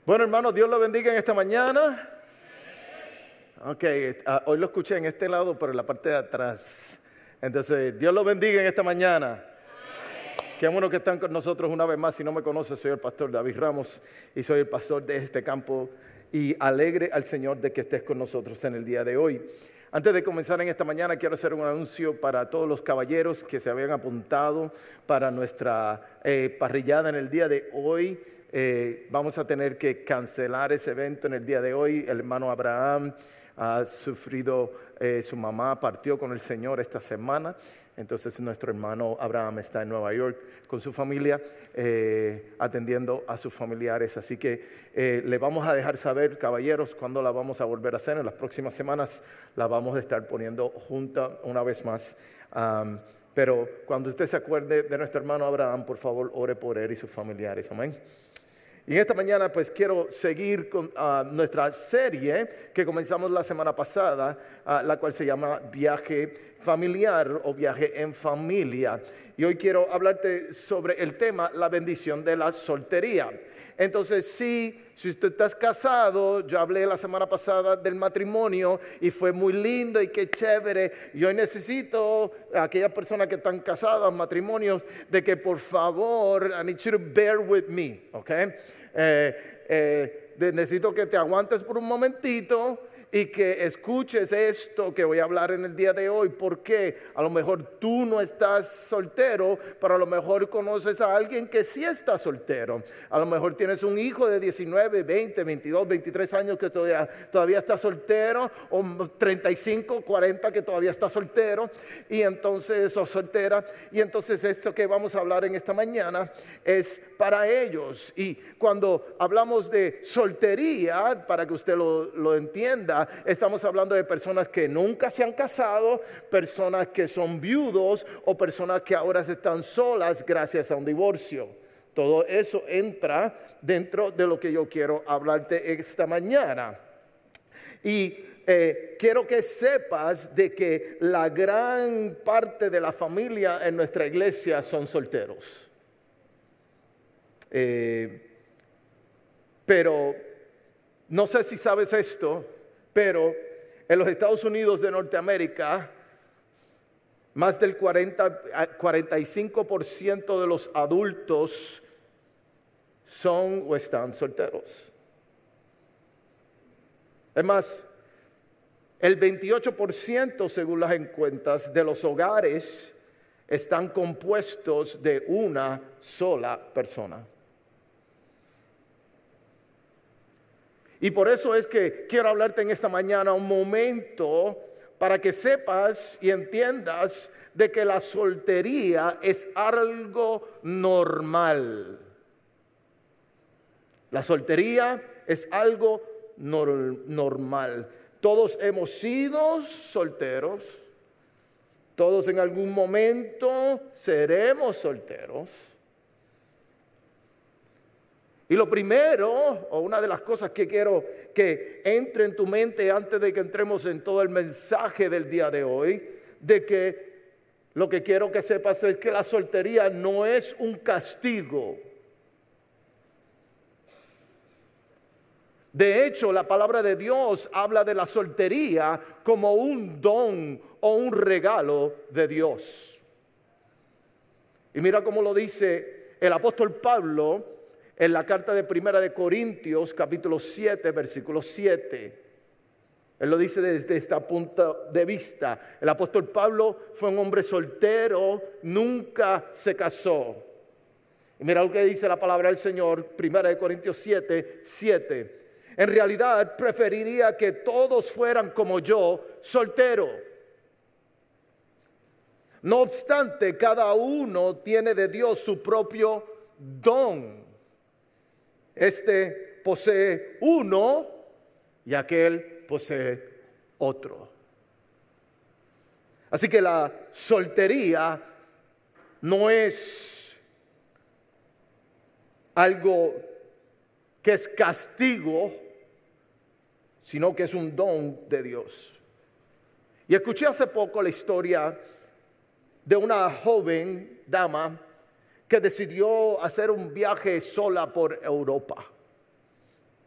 Bueno, hermanos, Dios los bendiga en esta mañana. Ok, hoy lo escuché en este lado, pero en la parte de atrás. Entonces, Dios los bendiga en esta mañana. Qué bueno que están con nosotros una vez más. Si no me conoces, soy el pastor David Ramos y soy el pastor de este campo. Y alegre al Señor de que estés con nosotros en el día de hoy. Antes de comenzar en esta mañana, quiero hacer un anuncio para todos los caballeros que se habían apuntado para nuestra parrillada en el día de hoy. Vamos a tener que cancelar ese evento en el día de hoy. El hermano Abraham ha sufrido, su mamá partió con el Señor esta semana. Entonces nuestro hermano Abraham está en Nueva York con su familia, atendiendo a sus familiares. Así que le vamos a dejar saber, caballeros, cuándo la vamos a volver a hacer. En las próximas semanas la vamos a estar poniendo junta una vez más. Pero cuando usted se acuerde de nuestro hermano Abraham, por favor, ore por él y sus familiares. Amén. Y en esta mañana pues quiero seguir con nuestra serie que comenzamos la semana pasada, la cual se llama Viaje Familiar o Viaje en Familia. Y hoy quiero hablarte sobre el tema, la bendición de la soltería. Entonces, si usted está casado, yo hablé la semana pasada del matrimonio y fue muy lindo y qué chévere. Y hoy necesito a aquellas personas que están casadas, matrimonios, de que por favor, I need you to bear with me, ¿ok? Necesito que te aguantes por un momentito y que escuches esto que voy a hablar en el día de hoy, porque a lo mejor tú no estás soltero, pero a lo mejor conoces a alguien que sí está soltero. A lo mejor tienes un hijo de 19, 20, 22, 23 años que todavía está soltero, o 35, 40 que todavía está soltero, y entonces, o soltera. Y entonces esto que vamos a hablar en esta mañana es para ellos. Y cuando hablamos de soltería, para que usted lo entienda, estamos hablando de personas que nunca se han casado, personas que son viudos o personas que ahora están solas gracias a un divorcio. Todo eso entra dentro de lo que yo quiero hablarte esta mañana. Y quiero que sepas de que la gran parte de la familia en nuestra iglesia son solteros. Pero no sé si sabes esto, pero en los Estados Unidos de Norteamérica, más del 45% de los adultos son o están solteros. Es más, el 28% según las encuestas de los hogares están compuestos de una sola persona. Y por eso es que quiero hablarte en esta mañana un momento para que sepas y entiendas de que la soltería es algo normal. La soltería es algo normal. Todos hemos sido solteros, todos en algún momento seremos solteros. Y lo primero, o una de las cosas que quiero que entre en tu mente antes de que entremos en todo el mensaje del día de hoy, de que lo que quiero que sepas es que la soltería no es un castigo. De hecho, la palabra de Dios habla de la soltería como un don o un regalo de Dios. Y mira cómo lo dice el apóstol Pablo en la carta de Primera de Corintios, capítulo 7, versículo 7. Él lo dice desde este punto de vista. El apóstol Pablo fue un hombre soltero, nunca se casó. Y mira lo que dice la palabra del Señor, Primera de Corintios 7, 7. En realidad preferiría que todos fueran como yo, soltero. No obstante, cada uno tiene de Dios su propio don. Este posee uno y aquel posee otro. Así que la soltería no es algo que es castigo, sino que es un don de Dios. Y escuché hace poco la historia de una joven dama que decidió hacer un viaje sola por Europa.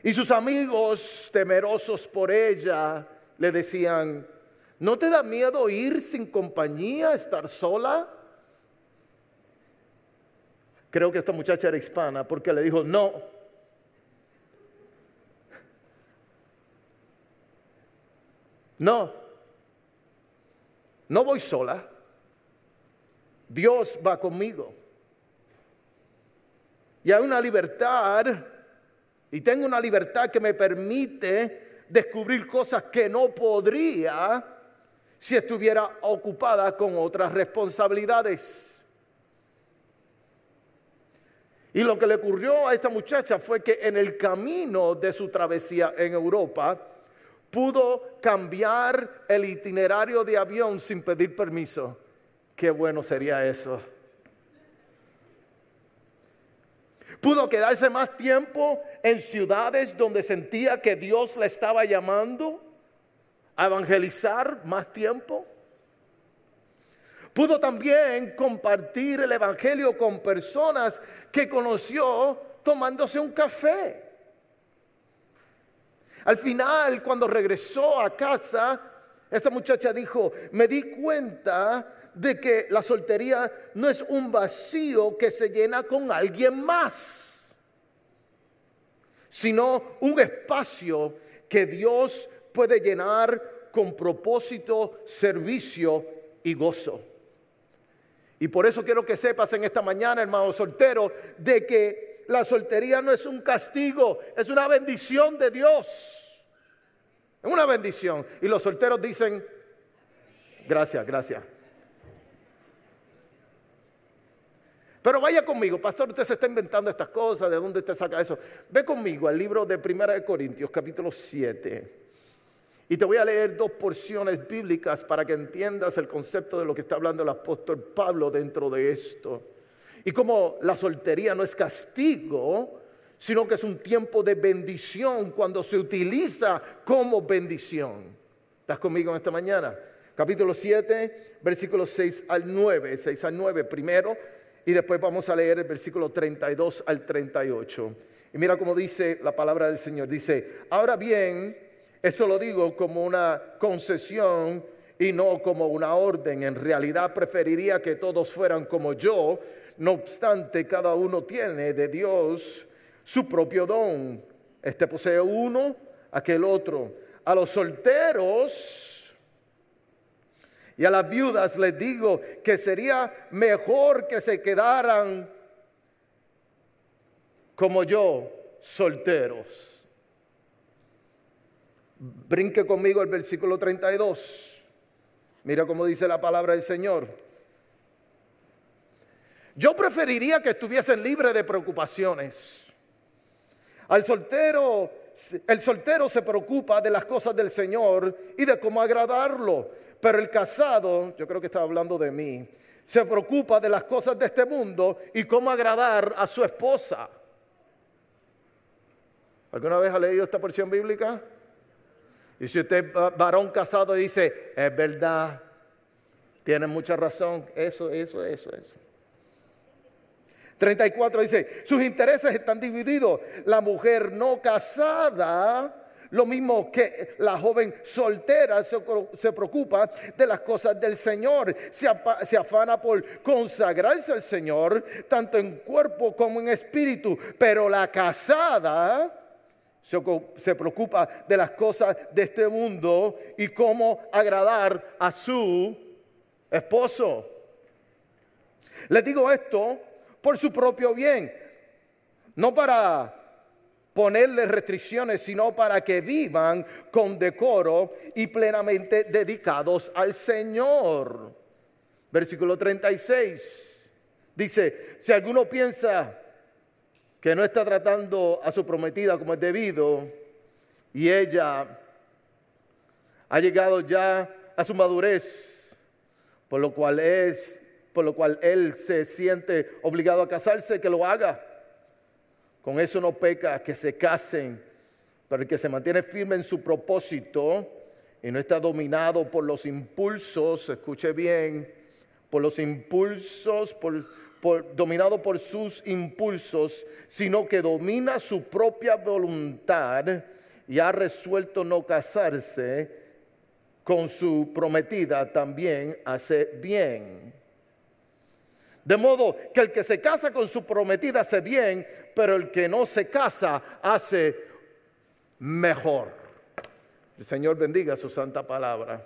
Y sus amigos, temerosos por ella, le decían: ¿no te da miedo ir sin compañía, estar sola? Creo que esta muchacha era hispana porque le dijo: no. No voy sola. Dios va conmigo. Y hay una libertad, y tengo una libertad que me permite descubrir cosas que no podría si estuviera ocupada con otras responsabilidades. Y lo que le ocurrió a esta muchacha fue que en el camino de su travesía en Europa pudo cambiar el itinerario de avión sin pedir permiso. Qué bueno sería eso. Pudo quedarse más tiempo en ciudades donde sentía que Dios la estaba llamando a evangelizar más tiempo. Pudo también compartir el evangelio con personas que conoció tomándose un café. Al final, cuando regresó a casa, esta muchacha dijo: me di cuenta de que la soltería no es un vacío que se llena con alguien más, sino un espacio que Dios puede llenar con propósito, servicio y gozo. Y por eso quiero que sepas en esta mañana, hermano soltero, de que la soltería no es un castigo, es una bendición de Dios. Es una bendición. Y los solteros dicen: gracias, gracias. Pero vaya conmigo, pastor, usted se está inventando estas cosas, ¿de dónde usted saca eso? Ve conmigo al libro de 1 Corintios, capítulo 7. Y te voy a leer 2 porciones bíblicas para que entiendas el concepto de lo que está hablando el apóstol Pablo dentro de esto. Y como la soltería no es castigo, sino que es un tiempo de bendición cuando se utiliza como bendición. ¿Estás conmigo en esta mañana? Capítulo 7, versículos 6 al 9. 6 al 9 primero, y después vamos a leer el versículo 32 al 38. Y mira cómo dice la palabra del Señor. Dice: ahora bien, esto lo digo como una concesión y no como una orden. En realidad preferiría que todos fueran como yo. No obstante, cada uno tiene de Dios su propio don. Este posee uno, aquel otro. A los solteros y a las viudas les digo que sería mejor que se quedaran como yo, solteros. Brinque conmigo el versículo 32. Mira cómo dice la palabra del Señor. Yo preferiría que estuviesen libres de preocupaciones. El soltero se preocupa de las cosas del Señor y de cómo agradarlo. Pero el casado, yo creo que estaba hablando de mí, se preocupa de las cosas de este mundo y cómo agradar a su esposa. ¿Alguna vez ha leído esta porción bíblica? Y si usted es varón casado y dice: es verdad, tiene mucha razón, eso. 34 dice: sus intereses están divididos. La mujer no casada, lo mismo que la joven soltera, se preocupa de las cosas del Señor. Se afana por consagrarse al Señor, tanto en cuerpo como en espíritu. Pero la casada se preocupa de las cosas de este mundo y cómo agradar a su esposo. Les digo esto por su propio bien, no para ponerles restricciones, sino para que vivan con decoro y plenamente dedicados al Señor. Versículo 36 dice: si alguno piensa que no está tratando a su prometida como es debido, y ella ha llegado ya a su madurez, por lo cual él se siente obligado a casarse, que lo haga. Con eso no peca, que se casen. Pero el que se mantiene firme en su propósito y no está dominado por los impulsos, escuche bien, por los impulsos, dominado por sus impulsos, sino que domina su propia voluntad y ha resuelto no casarse con su prometida, también hace bien. De modo que el que se casa con su prometida hace bien, pero el que no se casa hace mejor. El Señor bendiga su santa palabra.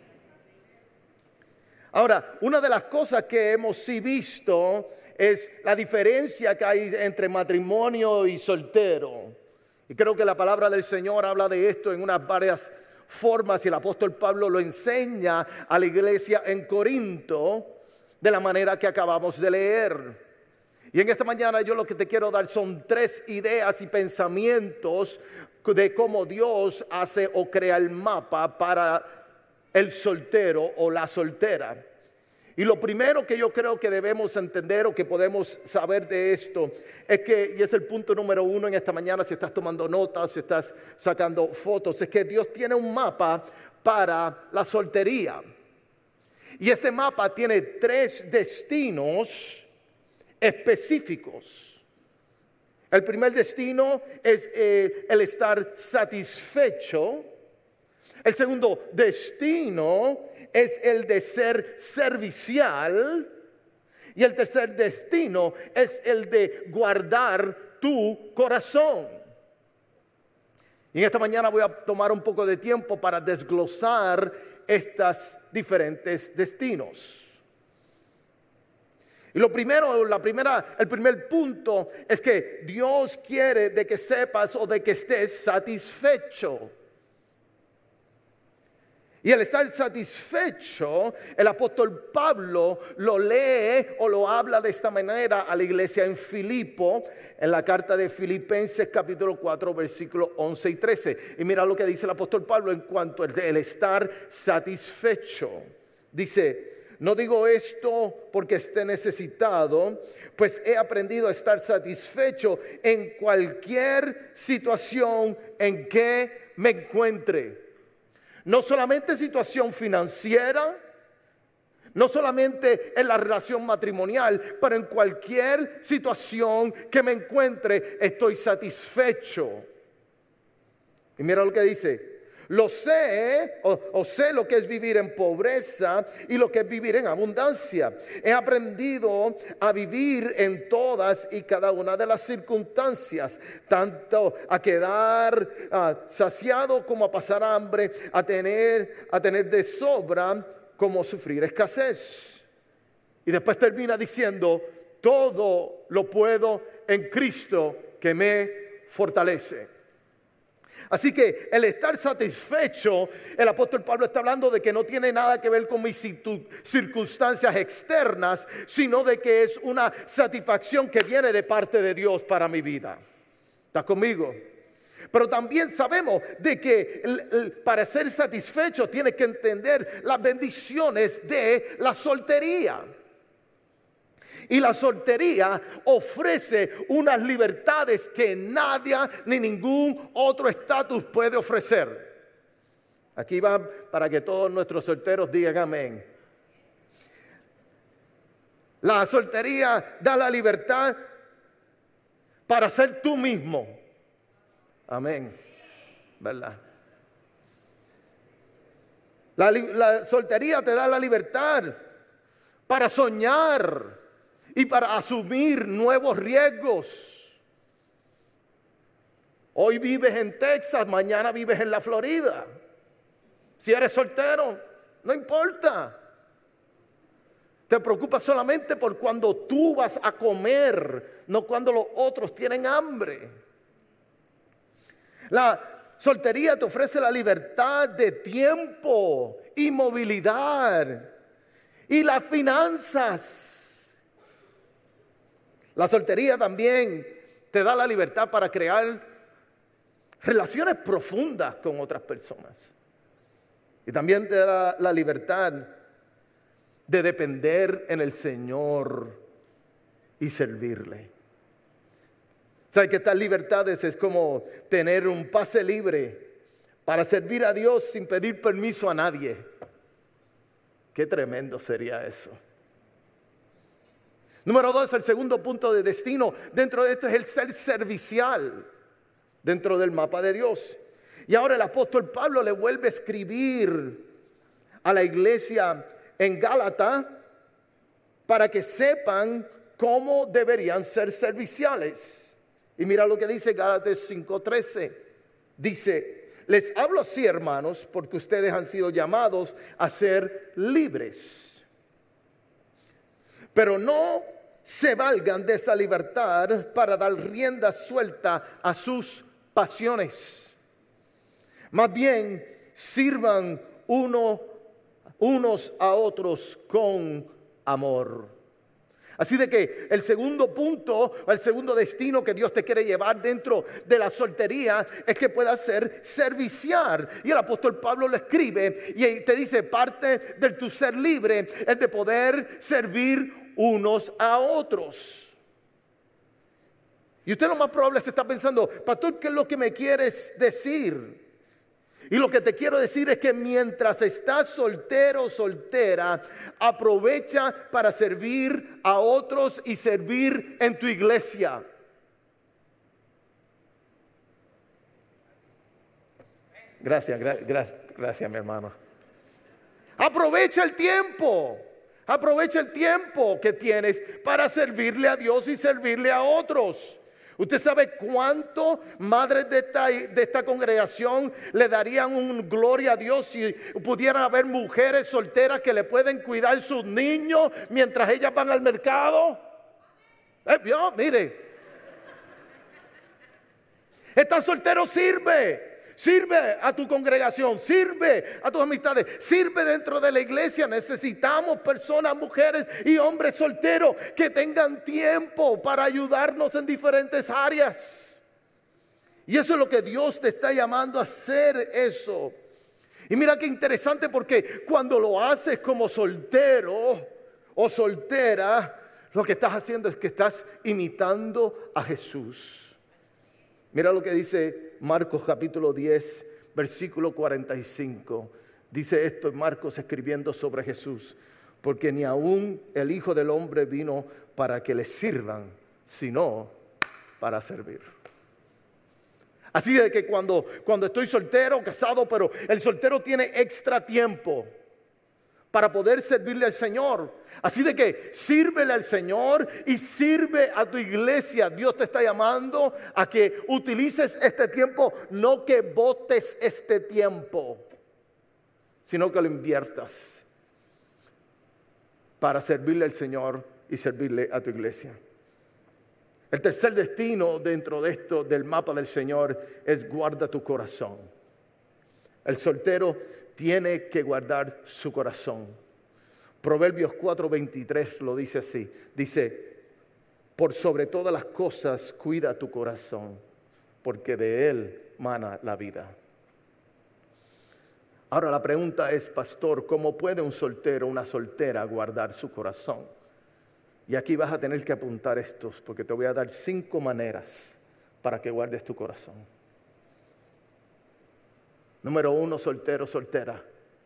Ahora, una de las cosas que hemos sí visto es la diferencia que hay entre matrimonio y soltero. Y creo que la palabra del Señor habla de esto en unas varias formas y el apóstol Pablo lo enseña a la iglesia en Corinto de la manera que acabamos de leer. Y en esta mañana yo lo que te quiero dar son 3 ideas y pensamientos de cómo Dios hace o crea el mapa para el soltero o la soltera. Y lo primero que yo creo que debemos entender o que podemos saber de esto es que, y es el punto número 1 en esta mañana, si estás tomando notas, si estás sacando fotos, es que Dios tiene un mapa para la soltería. Y este mapa tiene 3 destinos específicos. El primer destino es el estar satisfecho. El segundo destino es el de ser servicial. Y el tercer destino es el de guardar tu corazón. Y en esta mañana voy a tomar un poco de tiempo para desglosar estos diferentes destinos. Y el primer punto es que Dios quiere de que sepas o de que estés satisfecho. Y el estar satisfecho, el apóstol Pablo lo lee o lo habla de esta manera a la iglesia en Filipo, en la carta de Filipenses capítulo 4 versículos 11 y 13. Y mira lo que dice el apóstol Pablo en cuanto al estar satisfecho. Dice: no digo esto porque esté necesitado, pues he aprendido a estar satisfecho en cualquier situación en que me encuentre. No solamente situación financiera, no solamente en la relación matrimonial, pero en cualquier situación que me encuentre estoy satisfecho. Y mira lo que dice: lo sé, o sé lo que es vivir en pobreza y lo que es vivir en abundancia. He aprendido a vivir en todas y cada una de las circunstancias, tanto a quedar saciado como a pasar hambre, a tener de sobra como sufrir escasez. Y después termina diciendo: todo lo puedo en Cristo que me fortalece. Así que el estar satisfecho, el apóstol Pablo está hablando de que no tiene nada que ver con mis circunstancias externas, sino de que es una satisfacción que viene de parte de Dios para mi vida. ¿Estás conmigo? Pero también sabemos de que para ser satisfecho tienes que entender las bendiciones de la soltería. Y la soltería ofrece unas libertades que nadie ni ningún otro estatus puede ofrecer. Aquí va para que todos nuestros solteros digan amén. La soltería da la libertad para ser tú mismo. Amén. ¿Verdad? La soltería te da la libertad para soñar y para asumir nuevos riesgos. Hoy vives en Texas, mañana vives en la Florida. Si eres soltero, no importa. Te preocupas solamente por cuando tú vas a comer, no cuando los otros tienen hambre. La soltería te ofrece la libertad de tiempo y movilidad y las finanzas. La soltería también te da la libertad para crear relaciones profundas con otras personas. Y también te da la libertad de depender en el Señor y servirle. ¿Sabes que estas libertades es como tener un pase libre para servir a Dios sin pedir permiso a nadie? Qué tremendo sería eso. Número 2, el segundo punto de destino dentro de esto es el ser servicial dentro del mapa de Dios. Y ahora el apóstol Pablo le vuelve a escribir a la iglesia en Gálata para que sepan cómo deberían ser serviciales. Y mira lo que dice Gálatas 5:13. Dice: les hablo así, hermanos, porque ustedes han sido llamados a ser libres. Pero no se valgan de esa libertad para dar rienda suelta a sus pasiones. Más bien, sirvan unos a otros con amor. Así de que el segundo punto, el segundo destino que Dios te quiere llevar dentro de la soltería es que puedas ser servicial. Y el apóstol Pablo lo escribe y te dice: parte de tu ser libre es de poder servir unos a otros. Y usted lo más probable se está pensando: pastor, ¿qué es lo que me quieres decir? Y lo que te quiero decir es que mientras estás soltero o soltera, aprovecha para servir a otros y servir en tu iglesia. Gracias, mi hermano. Aprovecha el tiempo. Aprovecha el tiempo que tienes para servirle a Dios y servirle a otros. Usted sabe cuánto madres de esta congregación le darían un gloria a Dios si pudieran haber mujeres solteras que le pueden cuidar sus niños mientras ellas van al mercado. Mire, estar soltero sirve. Sirve a tu congregación, sirve a tus amistades, sirve dentro de la iglesia. Necesitamos personas, mujeres y hombres solteros que tengan tiempo para ayudarnos en diferentes áreas. Y eso es lo que Dios te está llamando a hacer, eso. Y mira qué interesante, porque cuando lo haces como soltero o soltera, lo que estás haciendo es que estás imitando a Jesús. Mira lo que dice Marcos capítulo 10, versículo 45. Dice esto Marcos escribiendo sobre Jesús: porque ni aún el Hijo del Hombre vino para que le sirvan, sino para servir. Así de que cuando estoy soltero, casado, pero el soltero tiene extra tiempo para poder servirle al Señor. Así de que sírvele al Señor y sirve a tu iglesia. Dios te está llamando a que utilices este tiempo, no que botes este tiempo, sino que lo inviertas para servirle al Señor y servirle a tu iglesia. El tercer destino dentro de esto, del mapa del Señor, es guarda tu corazón. El soltero tiene que guardar su corazón. Proverbios 4:23 lo dice así. Dice: por sobre todas las cosas cuida tu corazón, porque de él mana la vida. Ahora la pregunta es: pastor, ¿cómo puede un soltero o una soltera guardar su corazón? Y aquí vas a tener que apuntar estos, porque te voy a dar 5 maneras para que guardes tu corazón. Número 1, soltero, soltera.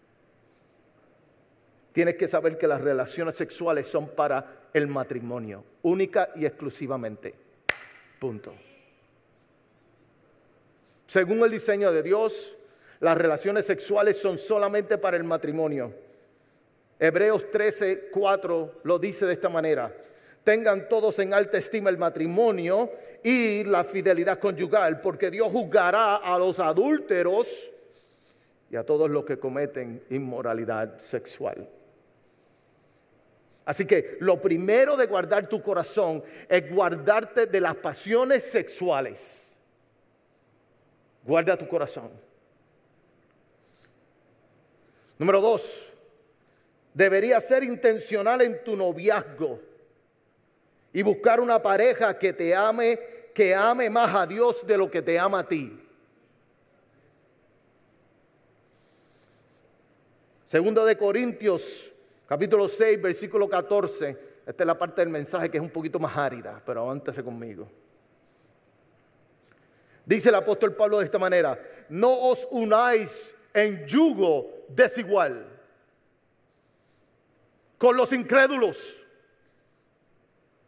Tienes que saber que las relaciones sexuales son para el matrimonio, única y exclusivamente. Punto. Según el diseño de Dios, las relaciones sexuales son solamente para el matrimonio. Hebreos 13:4 lo dice de esta manera: tengan todos en alta estima el matrimonio y la fidelidad conyugal, porque Dios juzgará a los adúlteros y a todos los que cometen inmoralidad sexual. Así que lo primero de guardar tu corazón es guardarte de las pasiones sexuales. Guarda tu corazón. Número 2, debería ser intencional en tu noviazgo y buscar una pareja que ame más a Dios de lo que te ama a ti. Segundo de Corintios, capítulo 6, versículo 14. Esta es la parte del mensaje que es un poquito más árida, pero aguántese conmigo. Dice el apóstol Pablo de esta manera: no os unáis en yugo desigual. con los incrédulos.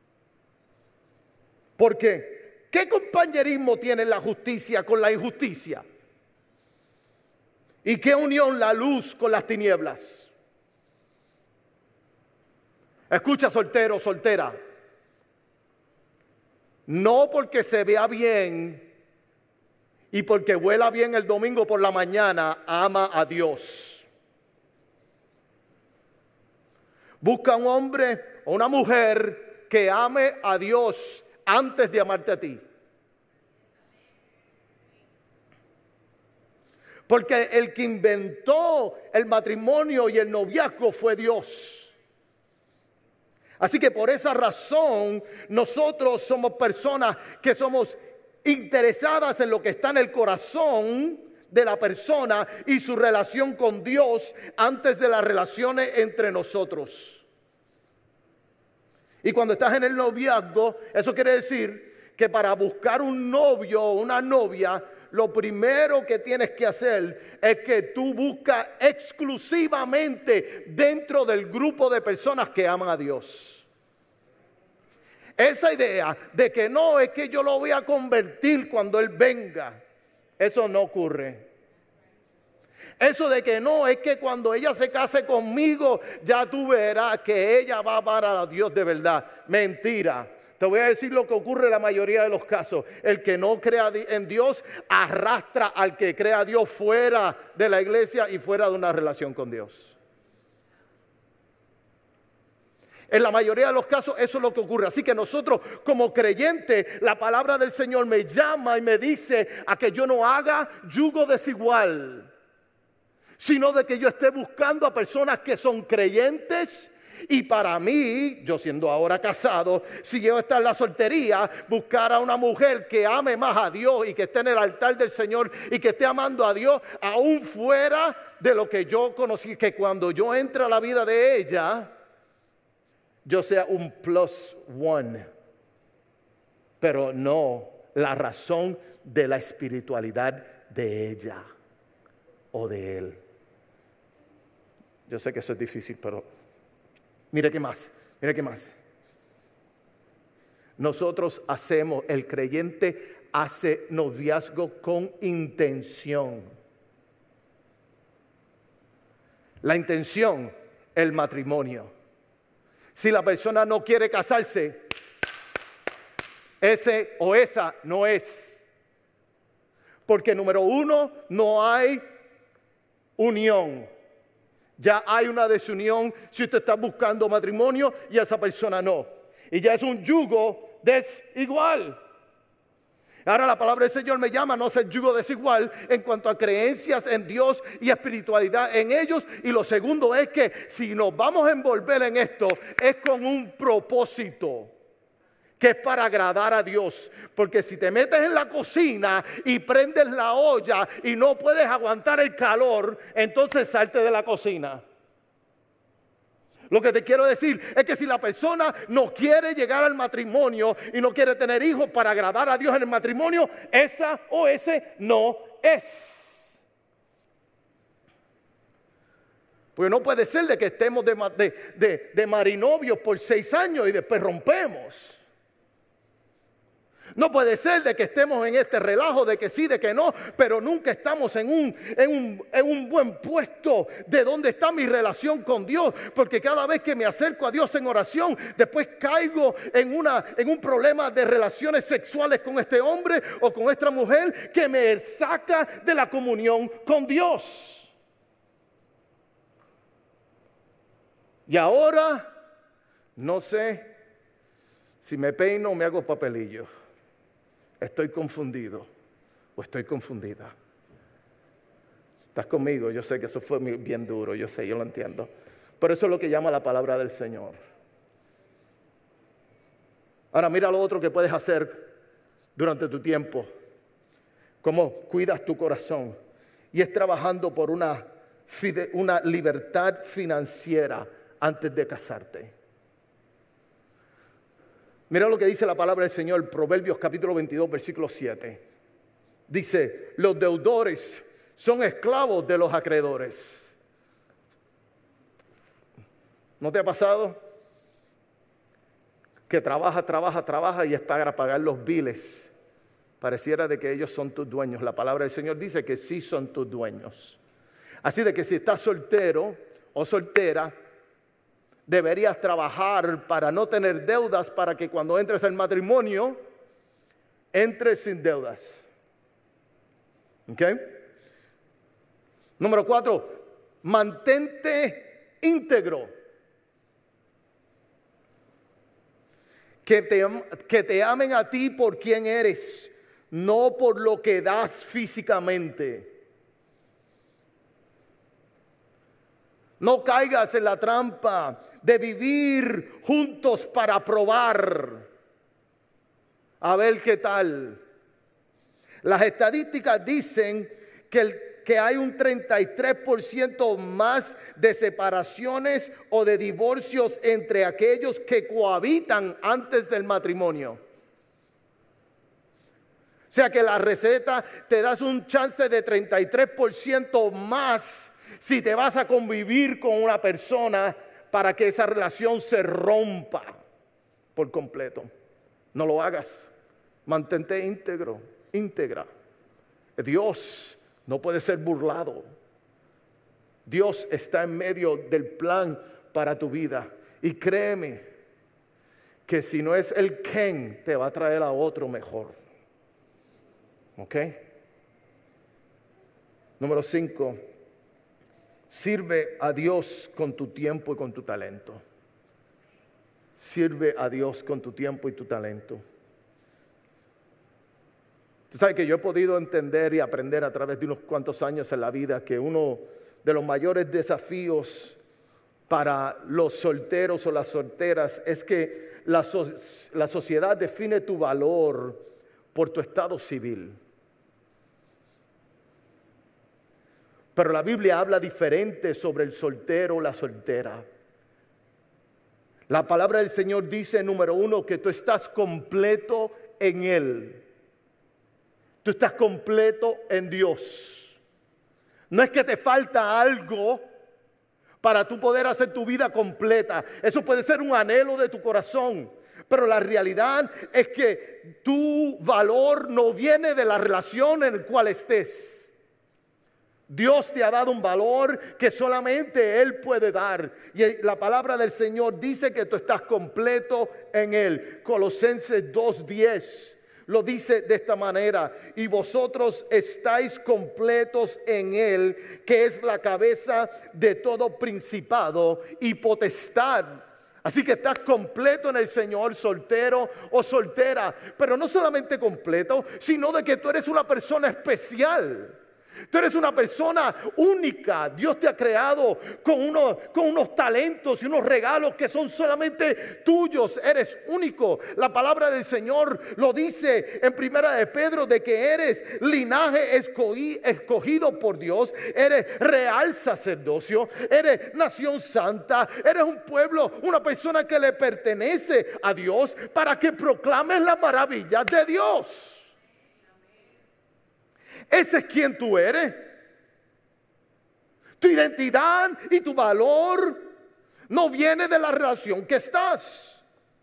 Porque, ¿qué compañerismo tiene la justicia con la injusticia? ¿Y qué unión la luz con las tinieblas? Escucha, soltero, soltera. No porque se vea bien y porque huela bien el domingo por la mañana, ama a Dios. Busca un hombre o una mujer que ame a Dios antes de amarte a ti. Porque el que inventó el matrimonio y el noviazgo fue Dios. Así que por esa razón nosotros somos personas que somos interesadas en lo que está en el corazón de la persona y su relación con Dios antes de las relaciones entre nosotros. Y cuando estás en el noviazgo, eso quiere decir que para buscar un novio o una novia, lo primero que tienes que hacer es que tú buscas exclusivamente dentro del grupo de personas que aman a Dios. Esa idea de que no es que yo lo voy a convertir cuando Él venga, eso no ocurre. Eso de que no es que cuando ella se case conmigo, ya tú verás que ella va a amar a Dios de verdad. Mentira. Te voy a decir lo que ocurre en la mayoría de los casos. El que no crea en Dios arrastra al que crea a Dios fuera de la iglesia y fuera de una relación con Dios. En la mayoría de los casos eso es lo que ocurre. Así que nosotros como creyentes, la palabra del Señor me llama y me dice a que yo no haga yugo desigual, sino de que yo esté buscando a personas que son creyentes. Y para mí, yo siendo ahora casado, si yo estar en la soltería, buscar a una mujer que ame más a Dios y que esté en el altar del Señor y que esté amando a Dios aún fuera de lo que yo conocí, que cuando yo entre a la vida de ella, yo sea un plus one, pero no la razón de la espiritualidad de ella o de él. Yo sé que eso es difícil, pero mire qué más, mire qué más. Nosotros hacemos, el creyente hace noviazgo con intención. La intención, el matrimonio. Si la persona no quiere casarse, ese o esa no es. Porque número uno, no hay unión. Ya hay una desunión si usted está buscando matrimonio y esa persona no. Y ya es un yugo desigual. Ahora la palabra del Señor me llama a no ser yugo desigual en cuanto a creencias en Dios y espiritualidad en ellos. Y lo segundo es que si nos vamos a envolver en esto es con un propósito, que es para agradar a Dios. Porque si te metes en la cocina y prendes la olla y no puedes aguantar el calor, entonces salte de la cocina. Lo que te quiero decir es que si la persona no quiere llegar al matrimonio y no quiere tener hijos para agradar a Dios en el matrimonio, esa o ese no es. Porque no puede ser de que estemos de marinovios por 6 años y después rompemos. No puede ser de que estemos en este relajo de que sí, de que no, pero nunca estamos en un buen puesto de dónde está mi relación con Dios. Porque cada vez que me acerco a Dios en oración, después caigo en un problema de relaciones sexuales con este hombre o con esta mujer que me saca de la comunión con Dios. Y ahora, no sé si me peino o me hago papelillo. Estoy confundido o estoy confundida. ¿Estás conmigo? Yo sé que eso fue bien duro, yo sé, yo lo entiendo. Pero eso es lo que llama la palabra del Señor. Ahora mira lo otro que puedes hacer durante tu tiempo. Cómo cuidas tu corazón. Y es trabajando por una libertad financiera antes de casarte. Mira lo que dice la palabra del Señor, Proverbios capítulo 22, versículo 7. Dice, los deudores son esclavos de los acreedores. ¿No te ha pasado? que trabaja y es para pagar los biles. Pareciera de que ellos son tus dueños. La palabra del Señor dice que sí son tus dueños. Así de que si estás soltero o soltera, deberías trabajar para no tener deudas, para que cuando entres al matrimonio, entres sin deudas. ¿Ok? Número 4, mantente íntegro. Que te amen a ti por quien eres, no por lo que das físicamente. No caigas en la trampa de vivir juntos para probar. A ver qué tal. Las estadísticas dicen que hay un 33% más de separaciones o de divorcios entre aquellos que cohabitan antes del matrimonio. O sea que la receta te das un chance de 33% más si te vas a convivir con una persona para que esa relación se rompa por completo. No lo hagas. Mantente íntegra. Dios no puede ser burlado. Dios está en medio del plan para tu vida. Y créeme que si no es el Ken, te va a traer a otro mejor. ¿Ok? Número 5. Sirve a Dios con tu tiempo y con tu talento. Sirve a Dios con tu tiempo y tu talento. Tú sabes que yo he podido entender y aprender a través de unos cuantos años en la vida que uno de los mayores desafíos para los solteros o las solteras es que la sociedad define tu valor por tu estado civil. Pero la Biblia habla diferente sobre el soltero o la soltera. La palabra del Señor dice, número 1, que tú estás completo en Él. Tú estás completo en Dios. No es que te falta algo para tú poder hacer tu vida completa. Eso puede ser un anhelo de tu corazón. Pero la realidad es que tu valor no viene de la relación en la cual estés. Dios te ha dado un valor que solamente Él puede dar. Y la palabra del Señor dice que tú estás completo en Él. Colosenses 2:10 lo dice de esta manera: y vosotros estáis completos en Él, que es la cabeza de todo principado y potestad. Así que estás completo en el Señor, soltero o soltera. Pero no solamente completo, sino de que tú eres una persona especial. Tú eres una persona única. Dios te ha creado con unos talentos y unos regalos que son solamente tuyos. Eres único. La palabra del Señor lo dice en Primera de Pedro, de que eres linaje escogido por Dios. Eres real sacerdocio. Eres nación santa. Eres un pueblo, una persona que le pertenece a Dios, para que proclames las maravillas de Dios. Ese es quien tú eres. Tu identidad y tu valor no viene de la relación que estás.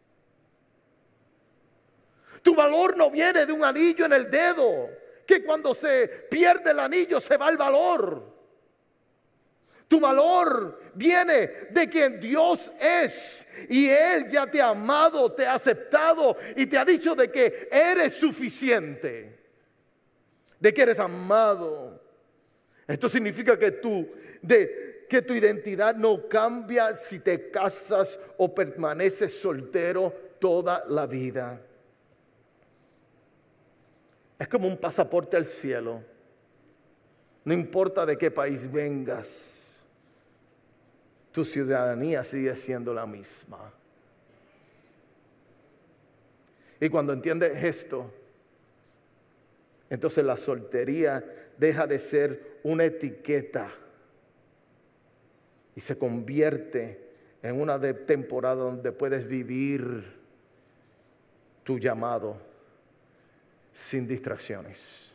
Tu valor no viene de un anillo en el dedo, que cuando se pierde el anillo se va el valor. Tu valor viene de quien Dios es, y Él ya te ha amado, te ha aceptado y te ha dicho de que eres suficiente, de que eres amado. Esto significa que tu identidad no cambia si te casas o permaneces soltero toda la vida. Es como un pasaporte al cielo. No importa de qué país vengas, tu ciudadanía sigue siendo la misma. Y cuando entiendes esto, entonces la soltería deja de ser una etiqueta y se convierte en una temporada donde puedes vivir tu llamado sin distracciones.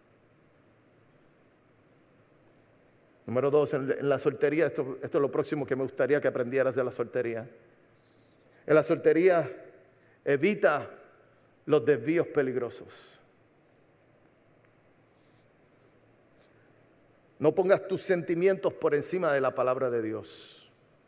Número 2, en la soltería, esto es lo próximo que me gustaría que aprendieras de la soltería. En la soltería Evita los desvíos peligrosos. No pongas tus sentimientos por encima de la palabra de Dios.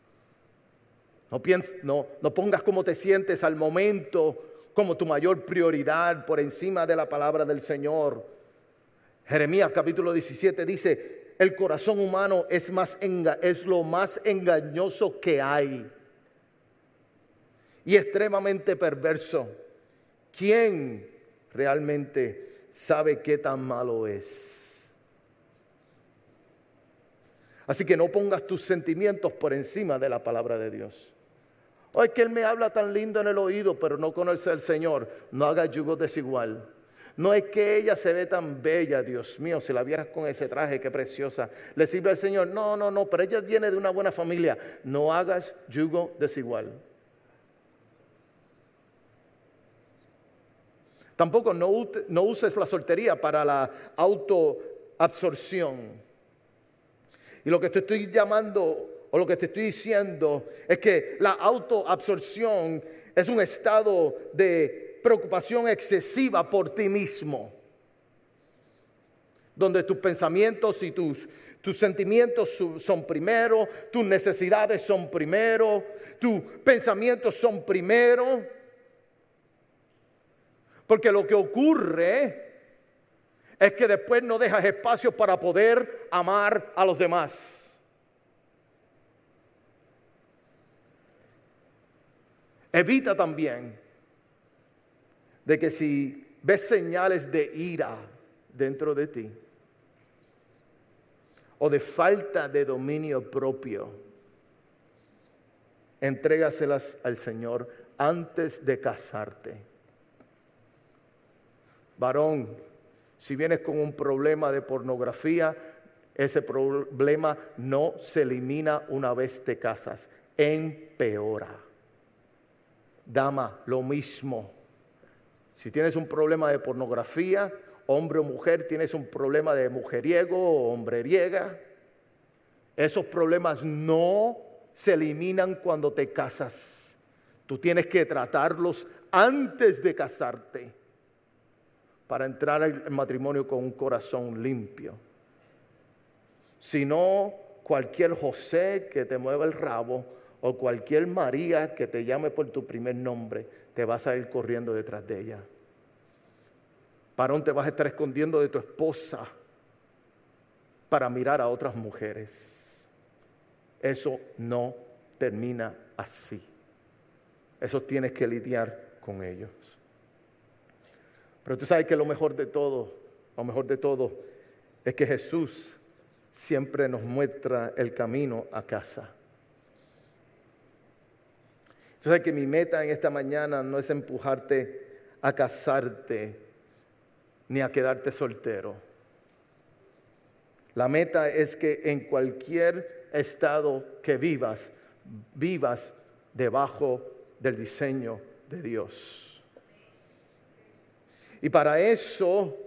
No pongas cómo te sientes al momento como tu mayor prioridad por encima de la palabra del Señor. Jeremías capítulo 17 dice: el corazón humano es lo más engañoso que hay y extremadamente perverso. ¿Quién realmente sabe qué tan malo es? Así que no pongas tus sentimientos por encima de la palabra de Dios. O es que Él me habla tan lindo en el oído, pero no conoce al Señor. No haga yugo desigual. No es que ella se ve tan bella, Dios mío, si la vieras con ese traje, qué preciosa. Le sirve al Señor. No, pero ella viene de una buena familia. No hagas yugo desigual. Tampoco no uses la soltería para la autoabsorción. Y lo que te estoy llamando, o lo que te estoy diciendo, es que la autoabsorción es un estado de preocupación excesiva por ti mismo, donde tus pensamientos y tus sentimientos son primero, tus necesidades son primero, tus pensamientos son primero. Porque lo que ocurre es que después no dejas espacio para poder amar a los demás. Evita también de que si ves señales de ira dentro de ti o de falta de dominio propio, entrégaselas al Señor antes de casarte. Varón, si vienes con un problema de pornografía, ese problema no se elimina una vez te casas, empeora. Dama, lo mismo. Si tienes un problema de pornografía, hombre o mujer, tienes un problema de mujeriego o hombreriega, esos problemas no se eliminan cuando te casas. Tú tienes que tratarlos antes de casarte, para entrar al matrimonio con un corazón limpio. Si no, cualquier José que te mueva el rabo o cualquier María que te llame por tu primer nombre, te vas a ir corriendo detrás de ella. Varón, te vas a estar escondiendo de tu esposa para mirar a otras mujeres. Eso no termina así. Eso tienes que lidiar con ellos. Pero tú sabes que lo mejor de todo es que Jesús siempre nos muestra el camino a casa. Tú sabes que mi meta en esta mañana no es empujarte a casarte ni a quedarte soltero. La meta es que en cualquier estado que vivas debajo del diseño de Dios. Y para eso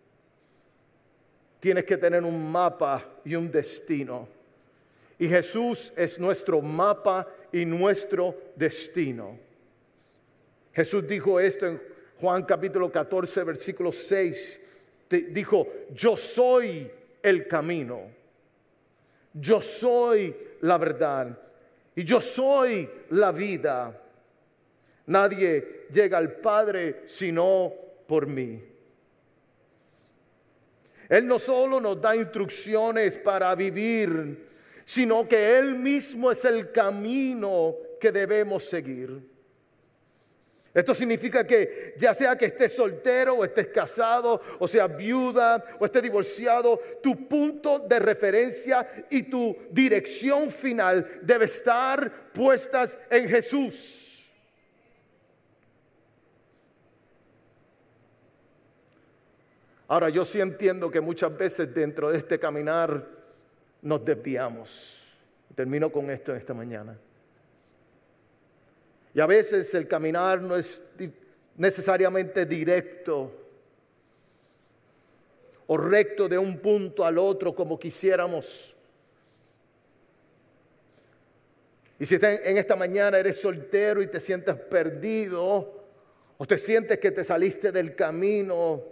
tienes que tener un mapa y un destino. Y Jesús es nuestro mapa y nuestro destino. Jesús dijo esto en Juan capítulo 14, versículo 6. Dijo: yo soy el camino, yo soy la verdad y yo soy la vida. Nadie llega al Padre sino por mí. Él no solo nos da instrucciones para vivir, sino que Él mismo es el camino que debemos seguir. Esto significa que ya sea que estés soltero o estés casado, o sea viuda o estés divorciado, tu punto de referencia y tu dirección final debe estar puestas en Jesús. Ahora, yo sí entiendo que muchas veces dentro de este caminar nos desviamos. Termino con esto en esta mañana. Y a veces el caminar no es necesariamente directo o recto de un punto al otro como quisiéramos. Y si en esta mañana eres soltero y te sientes perdido o te sientes que te saliste del camino,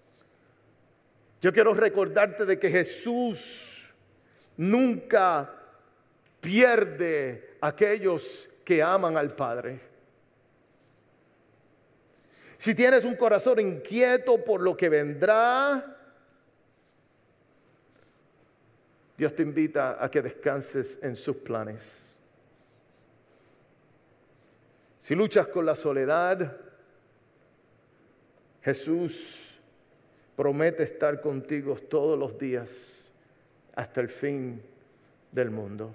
yo quiero recordarte de que Jesús nunca pierde a aquellos que aman al Padre. Si tienes un corazón inquieto por lo que vendrá, Dios te invita a que descanses en sus planes. Si luchas con la soledad, Jesús promete estar contigo todos los días hasta el fin del mundo.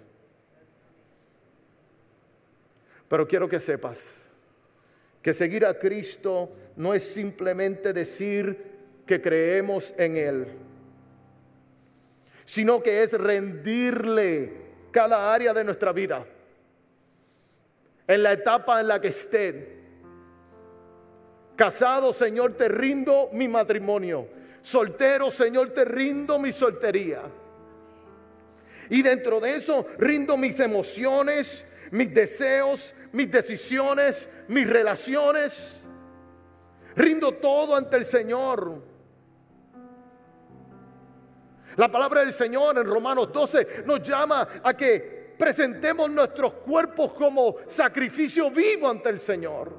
Pero quiero que sepas que seguir a Cristo no es simplemente decir que creemos en Él, sino que es rendirle cada área de nuestra vida, en la etapa en la que esté. Casado, Señor, te rindo mi matrimonio. Soltero, Señor, te rindo mi soltería. Y dentro de eso rindo mis emociones, mis deseos, mis decisiones, mis relaciones. Rindo todo ante el Señor. La palabra del Señor en Romanos 12 nos llama a que presentemos nuestros cuerpos como sacrificio vivo ante el Señor.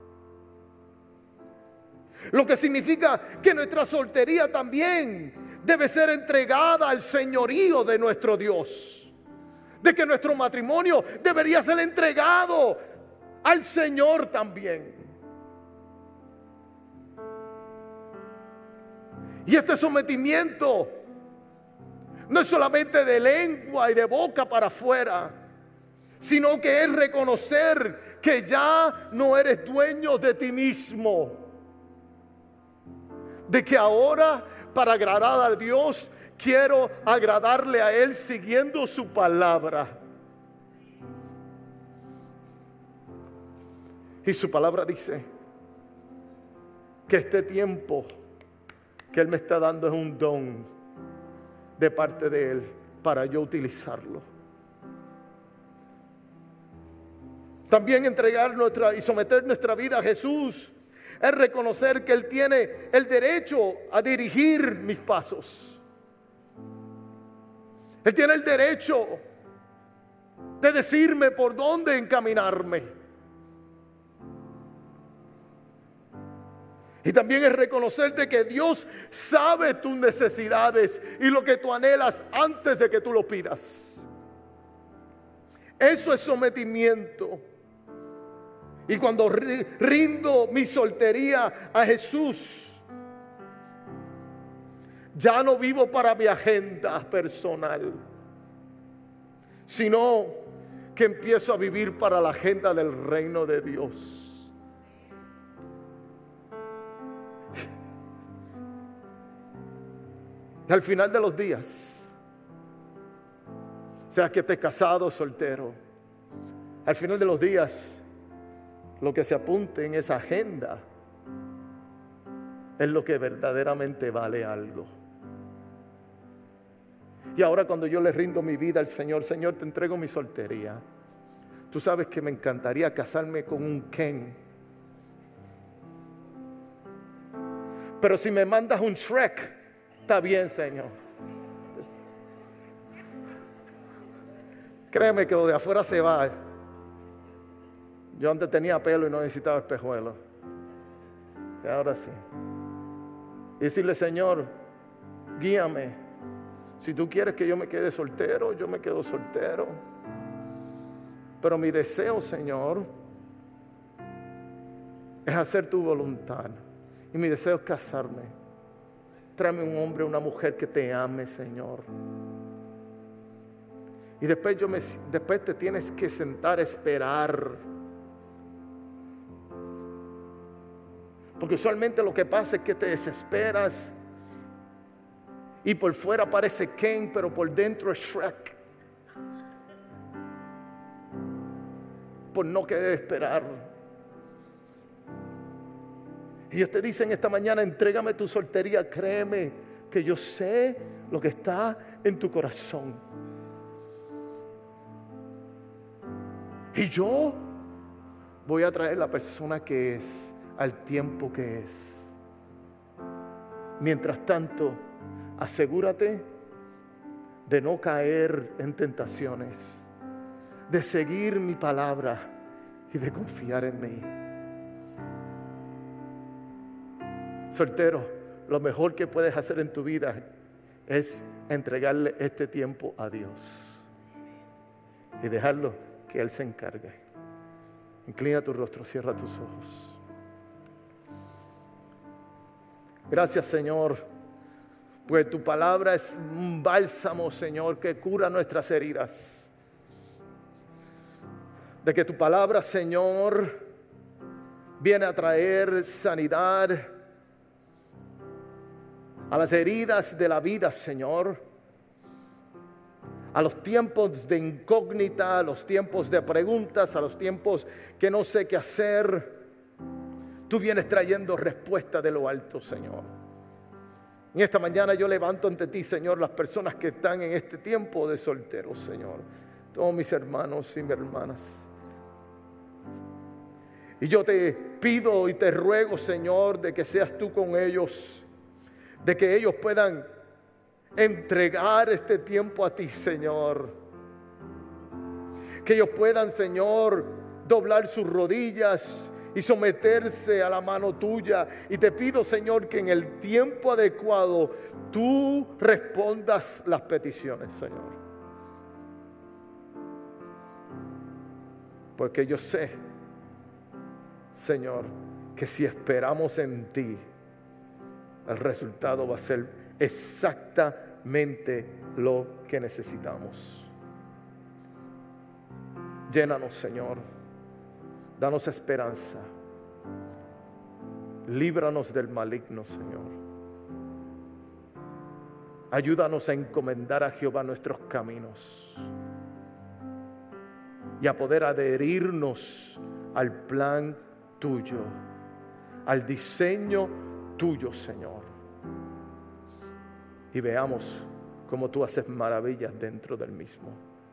Lo que significa que nuestra soltería también debe ser entregada al señorío de nuestro Dios. De que nuestro matrimonio debería ser entregado al Señor también. Y este sometimiento no es solamente de lengua y de boca para afuera, sino que es reconocer que ya no eres dueño de ti mismo. De que ahora, para agradar a Dios, quiero agradarle a Él siguiendo su palabra. Y su palabra dice que este tiempo que Él me está dando es un don de parte de Él para yo utilizarlo. También entregar y someter nuestra vida a Jesús es reconocer que Él tiene el derecho a dirigir mis pasos. Él tiene el derecho de decirme por dónde encaminarme. Y también es reconocerte que Dios sabe tus necesidades y lo que tú anhelas antes de que tú lo pidas. Eso es sometimiento. Y cuando rindo mi soltería a Jesús, ya no vivo para mi agenda personal, sino que empiezo a vivir para la agenda del reino de Dios. Y al final de los días, sea que estés casado o soltero, al final de los días, lo que se apunte en esa agenda es lo que verdaderamente vale algo. Y ahora cuando yo le rindo mi vida al Señor, Señor, te entrego mi soltería. Tú sabes que me encantaría casarme con un Ken. Pero si me mandas un Shrek, está bien, Señor. Créeme que lo de afuera se va. Yo antes tenía pelo y no necesitaba espejuelos. Y ahora sí. Y decirle, Señor, guíame. Si tú quieres que yo me quede soltero, yo me quedo soltero. Pero mi deseo, Señor, es hacer tu voluntad. Y mi deseo es casarme. Tráeme un hombre, una mujer que te ame, Señor. Y después te tienes que sentar a esperar. Porque usualmente lo que pasa es que te desesperas y por fuera parece Ken, pero por dentro es Shrek. Por no querer esperar. Y Dios te dice en esta mañana, entrégame tu soltería, créeme que yo sé lo que está en tu corazón. Y yo voy a traer la persona que es al tiempo que es. Mientras tanto, asegúrate de no caer en tentaciones, de seguir mi palabra y de confiar en mí. Soltero, lo mejor que puedes hacer en tu vida es entregarle este tiempo a Dios y dejarlo que Él se encargue. Inclina tu rostro, cierra tus ojos. Gracias, Señor, pues tu palabra es un bálsamo, Señor, que cura nuestras heridas. De que tu palabra, Señor, viene a traer sanidad a las heridas de la vida, Señor, a los tiempos de incógnita, a los tiempos de preguntas, a los tiempos que no sé qué hacer. Tú vienes trayendo respuesta de lo alto, Señor. En esta mañana yo levanto ante ti, Señor, las personas que están en este tiempo de solteros, Señor. Todos mis hermanos y mis hermanas. Y yo te pido y te ruego, Señor, de que seas tú con ellos, de que ellos puedan entregar este tiempo a ti, Señor. Que ellos puedan, Señor, doblar sus rodillas y someterse a la mano tuya. Y te pido, Señor, que en el tiempo adecuado tú respondas las peticiones, Señor. Porque yo sé, Señor, que si esperamos en ti, el resultado va a ser exactamente lo que necesitamos. Llénanos, Señor. Danos esperanza. Líbranos del maligno, Señor. Ayúdanos a encomendar a Jehová nuestros caminos y a poder adherirnos al plan tuyo, al diseño tuyo, Señor. Y veamos cómo tú haces maravillas dentro del mismo.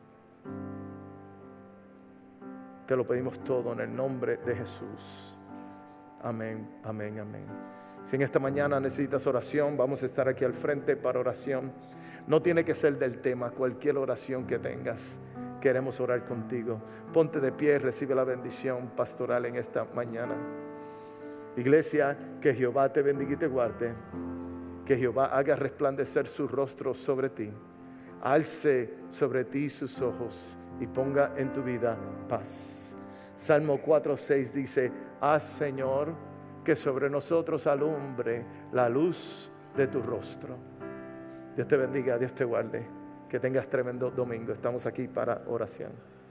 Te lo pedimos todo en el nombre de Jesús. Amén, amén, amén. Si en esta mañana necesitas oración, vamos a estar aquí al frente para oración. No tiene que ser del tema, cualquier oración que tengas. Queremos orar contigo. Ponte de pie, recibe la bendición pastoral en esta mañana. Iglesia, que Jehová te bendiga y te guarde. Que Jehová haga resplandecer su rostro sobre ti. Alce sobre ti sus ojos y ponga en tu vida paz. Salmo 4:6 dice: haz, Señor, que sobre nosotros alumbre la luz de tu rostro. Dios te bendiga, Dios te guarde. Que tengas tremendo domingo. Estamos aquí para oración.